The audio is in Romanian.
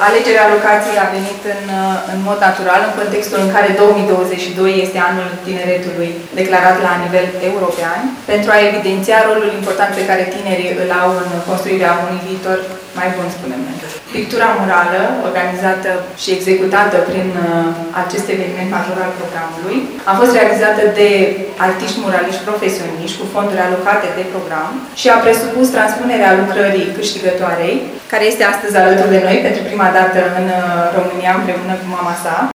Alegerea locației a venit în mod natural, în contextul în care 2022 este anul tineretului declarat la nivel european, pentru a evidenția rolul important pe care tinerii îl au în construirea unui viitor mai bun, spunem noi. Pictura murală, organizată și executată prin acest eveniment major al programului, a fost realizată de artiști muraliști profesioniști cu fonduri alocate de program și a presupus transpunerea lucrării câștigătoarei, care este astăzi alături de noi pentru prima dată în România împreună cu mama sa.